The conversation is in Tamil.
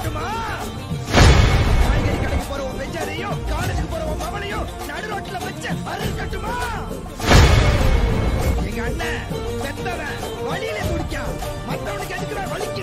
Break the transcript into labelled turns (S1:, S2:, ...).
S1: சொல்லட்டுமா? காய்கறி கடைக்கு போறவன் பெஞ்சாரையும் காலேஜுக்கு போறவன் மவளையும் நடு ரோட்ல வச்சு அறுக்கட்டுமா? எங்க அண்ணன் பெத்தவன் வழியில குடிக்கான், மத்தவனுக்கு எதுக்குற வலிக்கு